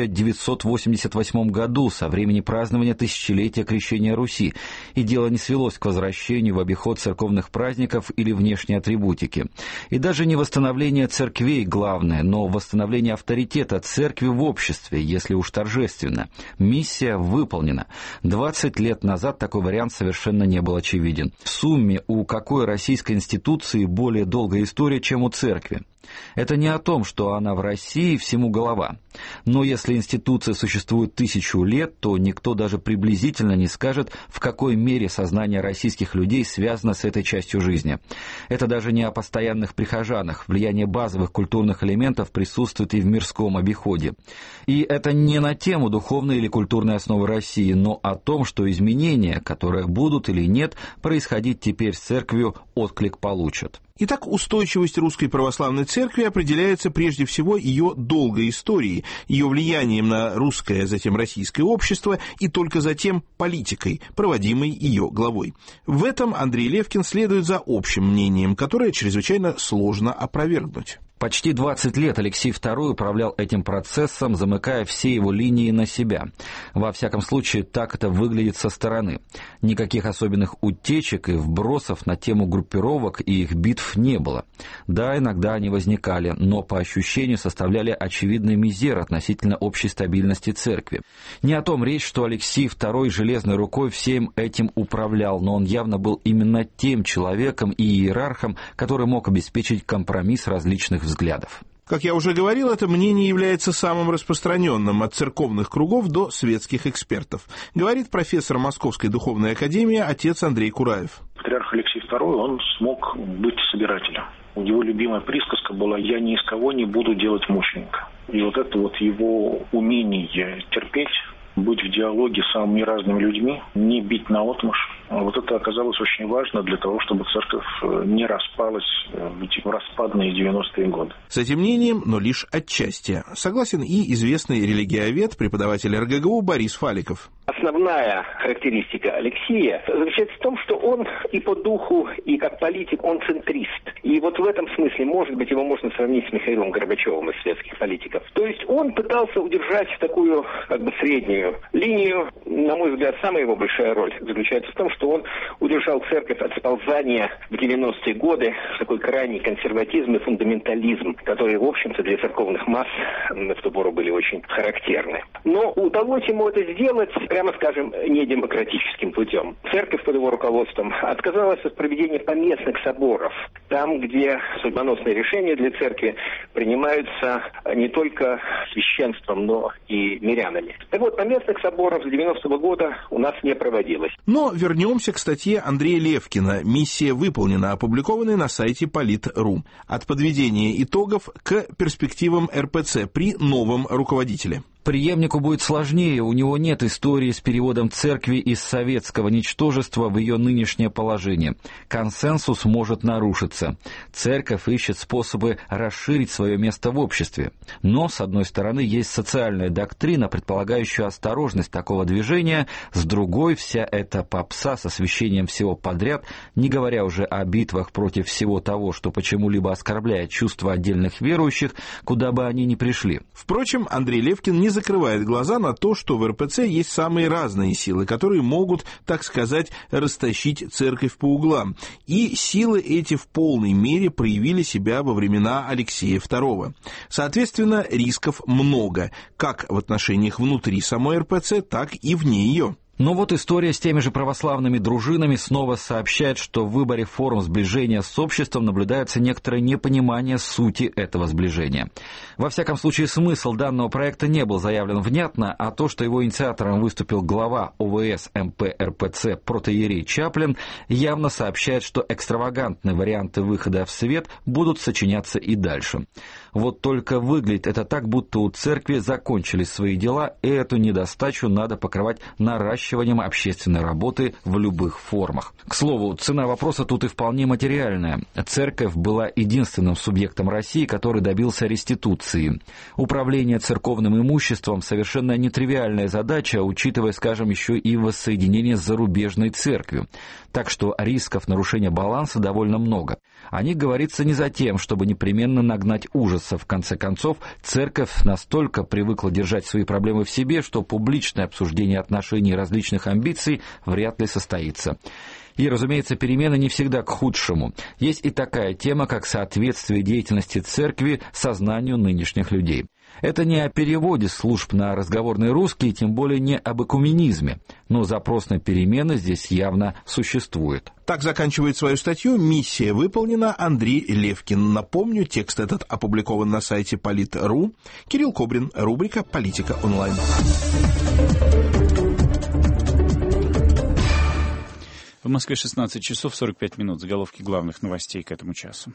1988 году, со времени празднования тысячелетия крещения Руси, и дело не свелось к возвращению в обиход церковных праздников или внешней атрибутики. И даже не восстановление церквей главное, но восстановление авторитета церкви в обществе, если уж торжественно. Миссия выполнена. 20 лет назад такой вариант совершенно не был очевиден. В сумме у какой российской институции более долгая история, чем у церкви? Это не о том, что она в России всему голова. Но если институция существует 1000 лет, то никто даже приблизительно не скажет, в какой мере сознание российских людей связано с этой частью жизни. Это даже не о постоянных прихожанах. Влияние базовых культурных элементов присутствует и в мирском обиходе. И это не на тему духовной или культурной основы России, но о том, что изменения, которые будут или нет происходить теперь с церковью, отклик получат. Итак, устойчивость Русской Православной Церкви определяется прежде всего ее долгой историей, ее влиянием на русское, затем российское общество и только затем политикой, проводимой ее главой. В этом Андрей Левкин следует за общим мнением, которое чрезвычайно сложно опровергнуть. Почти 20 лет Алексей II управлял этим процессом, замыкая все его линии на себя. Во всяком случае, так это выглядит со стороны. Никаких особенных утечек и вбросов на тему группировок и их битв не было. Да, иногда они возникали, но по ощущению составляли очевидный мизер относительно общей стабильности церкви. Не о том речь, что Алексей II железной рукой всем этим управлял, но он явно был именно тем человеком и иерархом, который мог обеспечить компромисс различных взглядов. Как я уже говорил, это мнение является самым распространенным от церковных кругов до светских экспертов, говорит профессор Московской духовной академии отец Андрей Кураев. Патриарх Алексей II, он смог быть собирателем. У него любимая присказка была: «Я ни из кого не буду делать мученика». И вот это вот его умение терпеть, быть в диалоге с самыми разными людьми, не бить наотмашь. Вот это оказалось очень важно для того, чтобы церковь не распалась в эти распадные 90-е годы. С этим мнением, но лишь отчасти, согласен и известный религиовед, преподаватель РГГУ Борис Фаликов. Основная характеристика Алексея заключается в том, что он и по духу, и как политик, он центрист. И вот в этом смысле, может быть, его можно сравнить с Михаилом Горбачевым из советских политиков. То есть он пытался удержать такую, как бы, среднюю линию. На мой взгляд, самая его большая роль заключается в том, что он удержал церковь от сползания в 90-е годы в такой крайний консерватизм и фундаментализм, которые, в общем-то, для церковных масс в ту пору были очень характерны. Но удалось ему это сделать, прямо скажем, недемократическим путем. Церковь под его руководством отказалась от проведения поместных соборов, там, где судьбоносные решения для церкви принимаются не только священством, но и мирянами. Так вот, поместных соборов с 90-го года у нас не проводилось. Но вернемся к статье Андрея Левкина «Миссия выполнена», опубликованной на сайте Полит.ру. От подведения итогов к перспективам РПЦ при новом руководителе. Преемнику будет сложнее, у него нет истории с переводом церкви из советского ничтожества в ее нынешнее положение. Консенсус может нарушиться. Церковь ищет способы расширить свое место в обществе. Но, с одной стороны, есть социальная доктрина, предполагающая осторожность такого движения, с другой, вся эта попса с освящением всего подряд, не говоря уже о битвах против всего того, что почему-либо оскорбляет чувства отдельных верующих, куда бы они ни пришли. Впрочем, Андрей Левкин не закрывает глаза на то, что в РПЦ есть самые разные силы, которые могут, так сказать, растащить церковь по углам. И силы эти в полной мере проявили себя во времена Алексея II. Соответственно, рисков много, как в отношениях внутри самой РПЦ, так и вне ее. Но вот история с теми же православными дружинами снова сообщает, что в выборе форм сближения с обществом наблюдается некоторое непонимание сути этого сближения. Во всяком случае, смысл данного проекта не был заявлен внятно, а то, что его инициатором выступил глава ОВС МП РПЦ протоиерей Чаплин, явно сообщает, что экстравагантные варианты выхода в свет будут сочиняться и дальше. Вот только выглядит это так, будто у церкви закончились свои дела, и эту недостачу надо покрывать наращиванием общественной работы в любых формах. К слову, цена вопроса тут и вполне материальная. Церковь была единственным субъектом России, который добился реституции. Управление церковным имуществом — совершенно нетривиальная задача, учитывая, скажем, еще и воссоединение с зарубежной церковью. Так что рисков нарушения баланса довольно много. О них говорится не за тем, чтобы непременно нагнать ужаса. В конце концов, церковь настолько привыкла держать свои проблемы в себе, что публичное обсуждение отношений и различных амбиций вряд ли состоится. И, разумеется, перемены не всегда к худшему. Есть и такая тема, как соответствие деятельности церкви сознанию нынешних людей. Это не о переводе служб на разговорный русский, тем более не об экуменизме. Но запрос на перемены здесь явно существует. Так заканчивает свою статью «Миссия выполнена» Андрей Левкин. Напомню, текст этот опубликован на сайте Полит.ру. Кирилл Кобрин, рубрика «Политика онлайн». В Москве 16 часов 45 минут. Заголовки главных новостей к этому часу.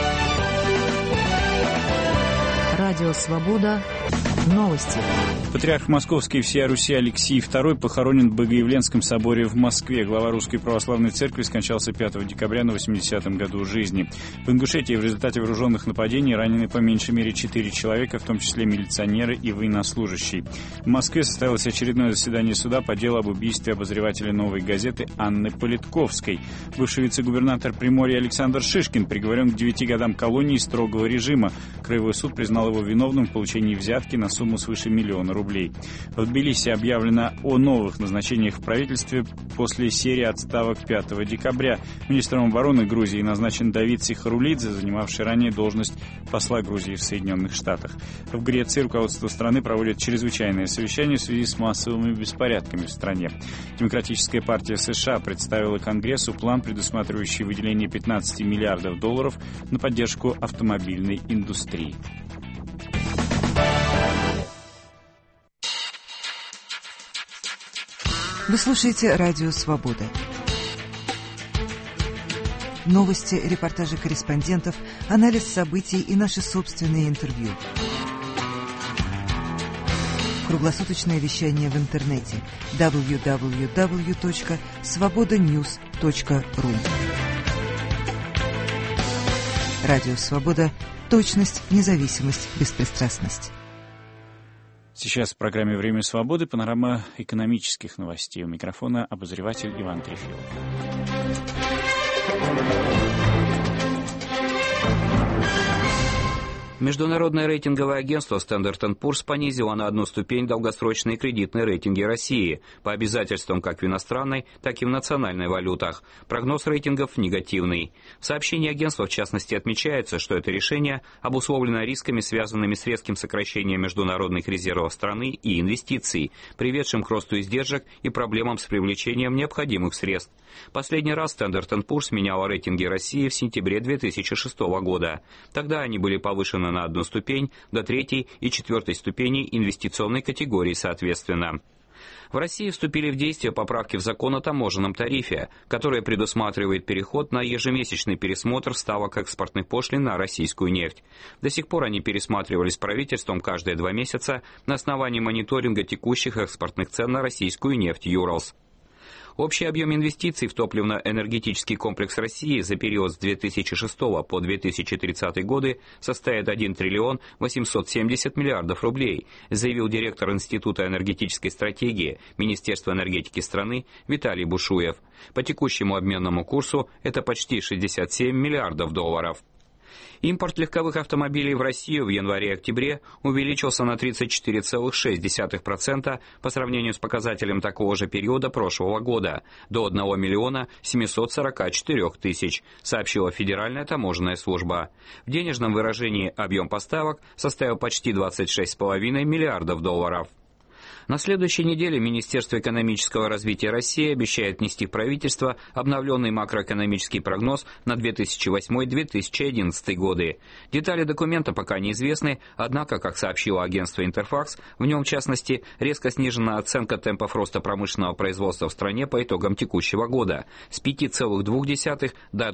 Радио «Свобода». Новости. Патриарх Московский и всея Руси Алексий II похоронен в Богоявленском соборе в Москве. Глава Русской Православной Церкви скончался 5 декабря на 80-м году жизни. В Ингушетии в результате вооруженных нападений ранены по меньшей мере 4 человека, в том числе милиционеры и военнослужащие. В Москве состоялось очередное заседание суда по делу об убийстве обозревателя «Новой газеты» Анны Политковской. Бывший вице-губернатор Приморья Александр Шишкин приговорен к 9 годам колонии строгого режима. Краевой суд признал его виновным в получении взятки на сумму свыше 1 000 000 рублей. В Тбилиси объявлено о новых назначениях в правительстве после серии отставок 5 декабря. Министром обороны Грузии назначен Давид Сихарулидзе, занимавший ранее должность посла Грузии в Соединенных Штатах. В Греции руководство страны проводит чрезвычайное совещание в связи с массовыми беспорядками в стране. Демократическая партия США представила Конгрессу план, предусматривающий выделение $15 миллиардов на поддержку автомобильной индустрии. Вы слушаете «Радио Свобода». Новости, репортажи корреспондентов, анализ событий и наши собственные интервью. Круглосуточное вещание в интернете www.svobodanews.ru. Радио «Свобода». Точность, независимость, беспристрастность. Сейчас в программе «Время свободы» панорама экономических новостей. У микрофона обозреватель Иван Трефилов. Международное рейтинговое агентство Standard & Poor's понизило на одну ступень долгосрочные кредитные рейтинги России по обязательствам как в иностранной, так и в национальной валютах. Прогноз рейтингов негативный. В сообщении агентства в частности отмечается, что это решение обусловлено рисками, связанными с резким сокращением международных резервов страны и инвестиций, приведшим к росту издержек и проблемам с привлечением необходимых средств. Последний раз Standard & Poor's меняла рейтинги России в сентябре 2006 года. Тогда они были повышены на одну ступень до 3-й и 4-й ступеней инвестиционной категории соответственно. В России вступили в действие поправки в закон о таможенном тарифе, которая предусматривает переход на ежемесячный пересмотр ставок экспортных пошлин на российскую нефть. До сих пор они пересматривались правительством каждые 2 месяца на основании мониторинга текущих экспортных цен на российскую нефть «Юралс». Общий объем инвестиций в топливно-энергетический комплекс России за период с 2006 по 2030 годы составит 1 триллион 870 миллиардов рублей, заявил директор Института энергетической стратегии Министерства энергетики страны Виталий Бушуев. По текущему обменному курсу это почти 67 миллиардов долларов. Импорт легковых автомобилей в Россию в январе-октябре увеличился на 34,6% по сравнению с показателем такого же периода прошлого года, до 1 миллиона 744 тысяч, сообщила Федеральная таможенная служба. В денежном выражении объем поставок составил почти 26,5 миллиардов долларов. На следующей неделе Министерство экономического развития России обещает внести в правительство обновленный макроэкономический прогноз на 2008-2011 годы. Детали документа пока неизвестны, однако, как сообщило агентство «Интерфакс», в нем, в частности, резко снижена оценка темпов роста промышленного производства в стране по итогам текущего года с 5,2 до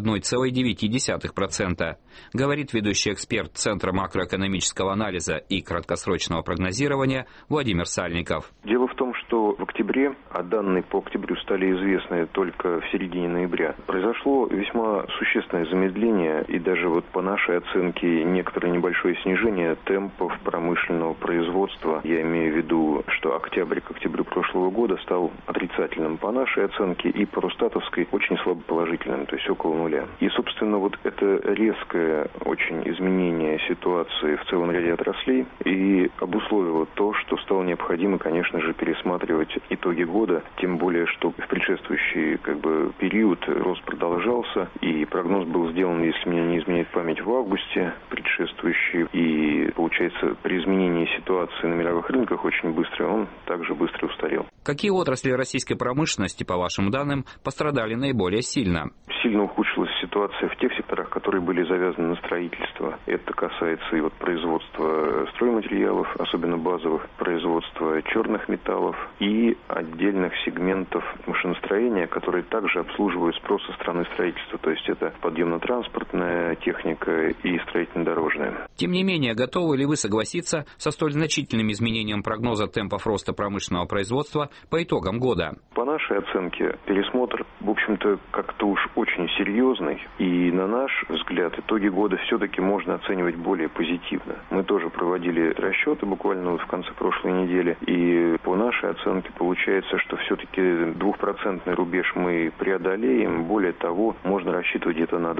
1,9%, говорит ведущий эксперт Центра макроэкономического анализа и краткосрочного прогнозирования Владимир Сальников. Дело в том, что в октябре, а данные по октябрю стали известны только в середине ноября, произошло весьма существенное замедление и даже вот по нашей оценке некоторое небольшое снижение темпов промышленного производства. Я имею в виду, что октябрь к октябрю прошлого года стал отрицательным по нашей оценке и по Росстатовской очень слабо положительным, то есть около нуля. И, собственно, вот это резкое очень изменение ситуации в целом ряде отраслей и обусловило то, что стало необходимо, конечно же, пересматривать итоги года, тем более, что в предшествующий период рост продолжался, и прогноз был сделан, если меня не изменяет память, в августе предшествующий, и, получается, при изменении ситуации на мировых рынках очень быстро, он также быстро устарел. Какие отрасли российской промышленности, по вашим данным, пострадали наиболее сильно? Сильно ухудшилась ситуация в тех секторах, которые были завязаны на строительство. Это касается и вот производства стройматериалов, особенно базовых, производства черных металлов и отдельных сегментов машиностроения, которые также обслуживают спрос со стороны строительства. То есть это подъемно-транспортная техника и строительно-дорожная. Тем не менее, готовы ли вы согласиться со столь значительным изменением прогноза темпов роста промышленного производства по итогам года? По нашей оценке, пересмотр, в общем-то, как-то уж очень серьезный. И на наш взгляд, итоги года все-таки можно оценивать более позитивно. Мы тоже проводили расчеты буквально в конце прошлой недели. И по нашей оценке получается, что все-таки 2% рубеж мы преодолеем. Более того, можно рассчитывать где-то на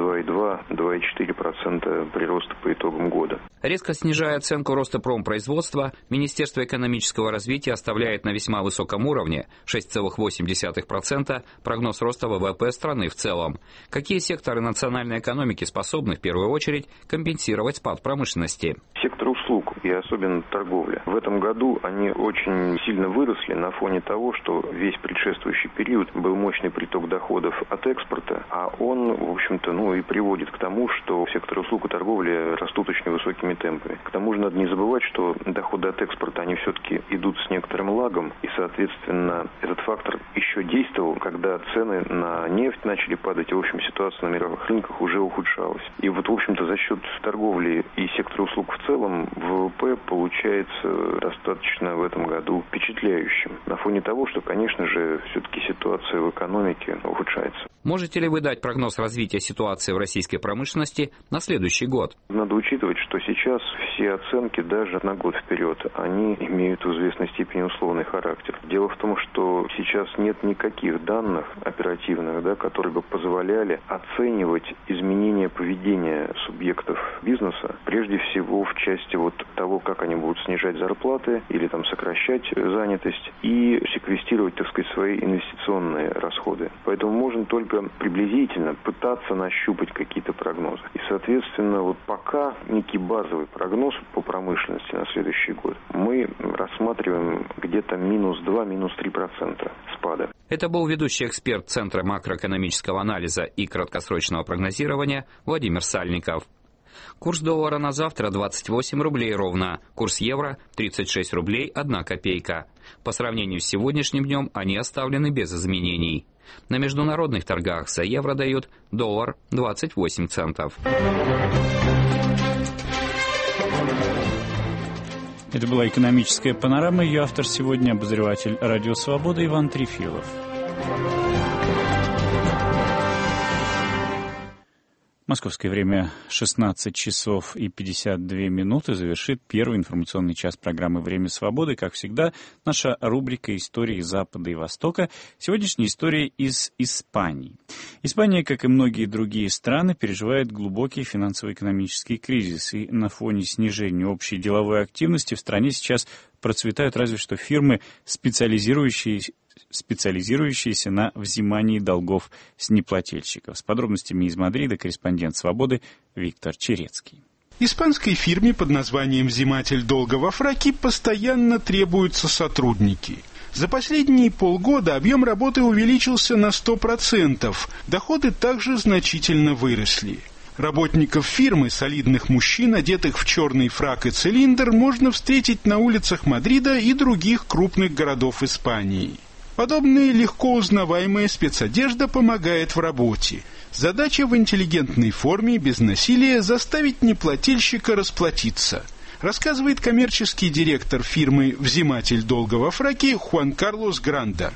2,2-2,4% прироста по итогам года. Резко снижая оценку роста промпроизводства, Министерство экономического развития оставляет на весьма высоком уровне 6,8% прогноз роста ВВП страны в целом. Какие секторы национальной экономики способны в первую очередь компенсировать спад промышленности? Сектор услуг и особенно торговля. В этом году они очень сильно выросли на фоне того, что весь предшествующий период был мощный приток доходов от экспорта, а он, в общем-то, и приводит к тому, что сектор услуг и торговли растут очень высокими темпами. К тому же надо не забывать, что доходы от экспорта, они все-таки идут с некоторым лагом, и, соответственно, соответственно, этот фактор еще действовал, когда цены на нефть начали падать, и, в общем, ситуация на мировых рынках уже ухудшалась. И вот, в общем-то, за счет торговли и сектора услуг в целом ВВП получается достаточно в этом году впечатляющим. На фоне того, что, конечно же, все-таки ситуация в экономике ухудшается. Можете ли вы дать прогноз развития ситуации в российской промышленности на следующий год? Надо учитывать, что сейчас все оценки даже на год вперед, они имеют в известной степени условный характер. Дело в том, что сейчас нет никаких данных оперативных, которые бы позволяли оценивать изменения поведения субъектов бизнеса, прежде всего в части того, как они будут снижать зарплаты или сокращать занятость и секвестировать, свои инвестиционные расходы. Поэтому можно только приблизительно пытаться нащупать какие-то прогнозы. И, соответственно, пока некий базовый прогноз по промышленности на следующий год мы рассматриваем где-то -2, -3% спада. Это был ведущий эксперт Центра макроэкономического анализа и краткосрочного прогнозирования Владимир Сальников. Курс доллара на завтра 28 рублей ровно, курс евро 36 рублей 1 копейка. По сравнению с сегодняшним днем они оставлены без изменений. На международных торгах за евро дают доллар 28 центов. Это была экономическая панорама. Ее автор сегодня обозреватель «Радио Свобода» Иван Трефилов. Московское время 16 часов и 52 минуты. Завершит первый информационный час программы «Время свободы». Как всегда, наша рубрика «Истории Запада и Востока». Сегодняшняя история из Испании. Испания, как и многие другие страны, переживает глубокий финансово-экономический кризис. И на фоне снижения общей деловой активности в стране сейчас процветают разве что фирмы, специализирующиеся на взимании долгов с неплательщиков. С подробностями из Мадрида корреспондент «Свободы» Виктор Черецкий. Испанской фирме под названием «Взиматель долга во фраке» постоянно требуются сотрудники. За последние полгода объем работы увеличился на 100%, доходы также значительно выросли. Работников фирмы, солидных мужчин, одетых в черный фрак и цилиндр, можно встретить на улицах Мадрида и других крупных городов Испании. Подобная легко узнаваемая спецодежда помогает в работе. Задача в интеллигентной форме, без насилия, заставить неплательщика расплатиться, рассказывает коммерческий директор фирмы «Взиматель долга во фраке» Хуан Карлос Гранда.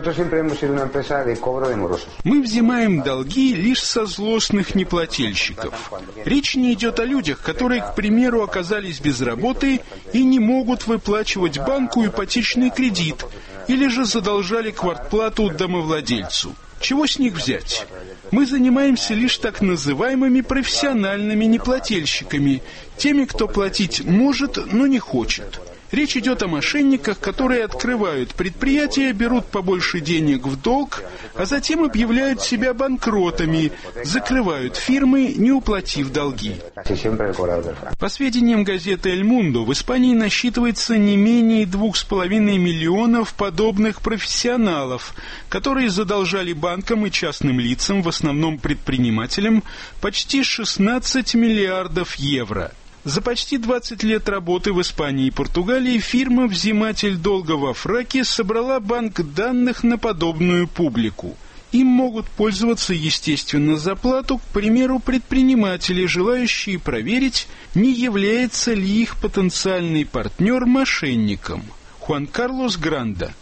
Мы взимаем долги лишь со злостных неплательщиков. Речь не идет о людях, которые, к примеру, оказались без работы и не могут выплачивать банку ипотечный кредит, или же задолжали квартплату домовладельцу. Чего с них взять? Мы занимаемся лишь так называемыми профессиональными неплательщиками, теми, кто платить может, но не хочет. Речь идет о мошенниках, которые открывают предприятия, берут побольше денег в долг, а затем объявляют себя банкротами, закрывают фирмы, не уплатив долги. По сведениям газеты «Эль Мундо», в Испании насчитывается не менее 2,5 миллионов подобных профессионалов, которые задолжали банкам и частным лицам, в основном предпринимателям, почти 16 миллиардов евро. За почти 20 лет работы в Испании и Португалии фирма «Взиматель долга во фраке» собрала банк данных на подобную публику. Им могут пользоваться, естественно, за плату, к примеру, предприниматели, желающие проверить, не является ли их потенциальный партнер мошенником. Хуан Карлос Гранда.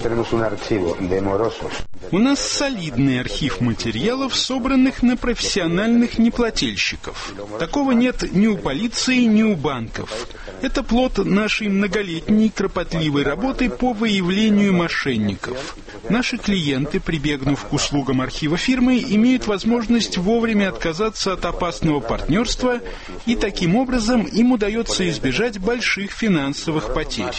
У нас солидный архив материалов, собранных на профессиональных неплательщиков. Такого нет ни у полиции, ни у банков. Это плод нашей многолетней кропотливой работы по выявлению мошенников. Наши клиенты, прибегнув к услугам архива фирмы, имеют возможность вовремя отказаться от опасного партнерства, и таким образом им удается избежать больших финансовых потерь.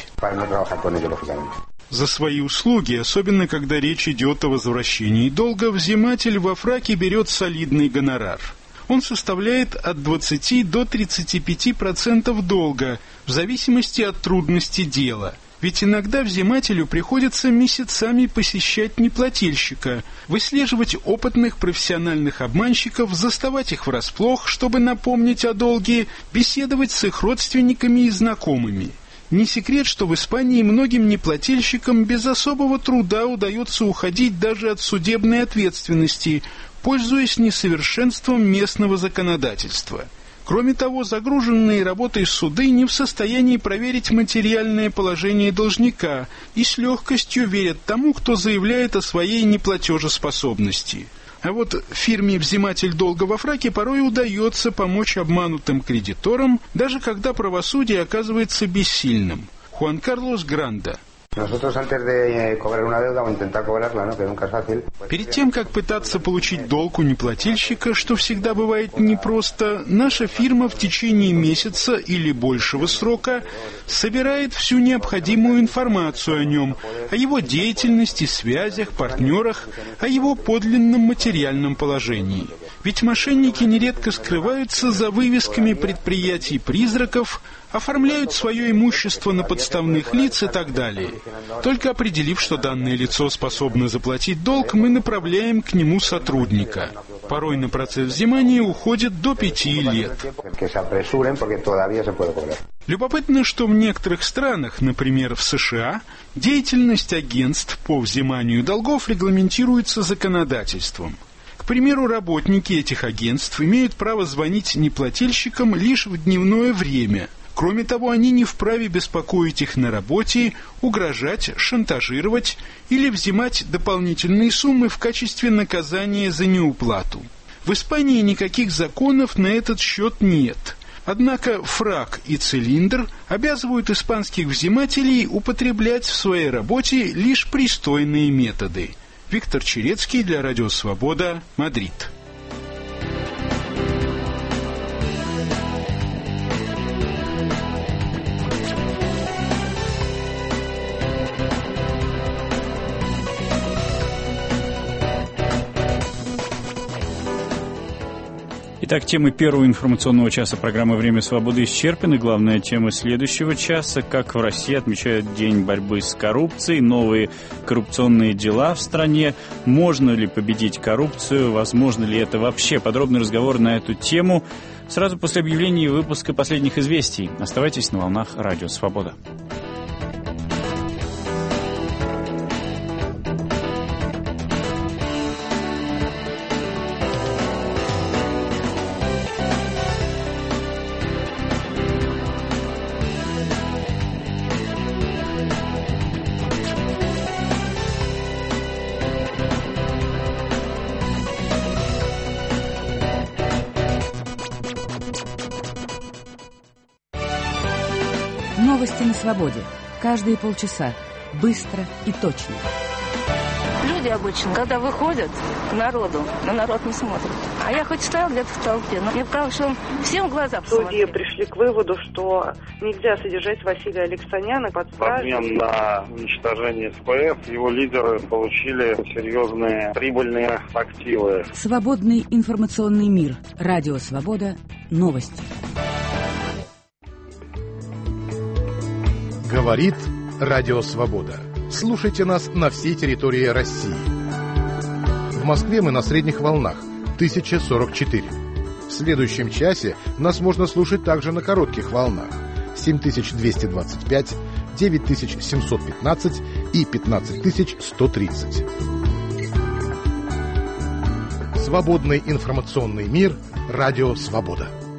За свои услуги, особенно когда речь идет о возвращении долга, взиматель во фраке берет солидный гонорар. Он составляет от 20 до 35% долга, в зависимости от трудности дела. Ведь иногда взимателю приходится месяцами посещать неплательщика, выслеживать опытных профессиональных обманщиков, заставать их врасплох, чтобы напомнить о долге, беседовать с их родственниками и знакомыми. Не секрет, что в Испании многим неплательщикам без особого труда удается уходить даже от судебной ответственности, пользуясь несовершенством местного законодательства. Кроме того, загруженные работой суды не в состоянии проверить материальное положение должника и с легкостью верят тому, кто заявляет о своей неплатежеспособности. А вот фирме «Взиматель долга во фраке» порой удается помочь обманутым кредиторам, даже когда правосудие оказывается бессильным. Хуан Карлос Гранда. Перед тем, как пытаться получить долг у неплательщика, что всегда бывает непросто, наша фирма в течение месяца или большего срока собирает всю необходимую информацию о нем, о его деятельности, связях, партнерах, о его подлинном материальном положении. Ведь мошенники нередко скрываются за вывесками предприятий-призраков, оформляют свое имущество на подставных лиц и так далее. Только определив, что данное лицо способно заплатить долг, мы направляем к нему сотрудника. Порой на процесс взимания уходит до 5 лет. Любопытно, что в некоторых странах, например, в США, деятельность агентств по взиманию долгов регламентируется законодательством. К примеру, работники этих агентств имеют право звонить неплательщикам лишь в дневное время. Кроме того, они не вправе беспокоить их на работе, угрожать, шантажировать или взимать дополнительные суммы в качестве наказания за неуплату. В Испании никаких законов на этот счет нет. Однако фрак и цилиндр обязывают испанских взимателей употреблять в своей работе лишь пристойные методы. Виктор Черецкий для Радио Свобода, Мадрид. Итак, темы первого информационного часа программы «Время свободы» исчерпаны. Главная тема следующего часа – как в России отмечают День борьбы с коррупцией, новые коррупционные дела в стране, можно ли победить коррупцию, возможно ли это вообще. Подробный разговор на эту тему сразу после объявления выпуска последних известий. Оставайтесь на волнах «Радио Свобода». Новости на свободе. Каждые полчаса. Быстро и точно. Люди обычно, когда выходят к народу, на народ не смотрят. А я хоть стоял где-то в толпе, но мне правда, что всем в глаза посмотрели. Судьи пришли к выводу, что нельзя содержать Василия Алексаняна под стражей. В обмен на уничтожение СПФ его лидеры получили серьезные прибыльные активы. Свободный информационный мир. Радио Свобода. Новости. Говорит Радио Свобода. Слушайте нас на всей территории России. В Москве мы на средних волнах 1044. В следующем часе нас можно слушать также на коротких волнах 7225, 9715 и 15130. Свободный информационный мир. Радио Свобода.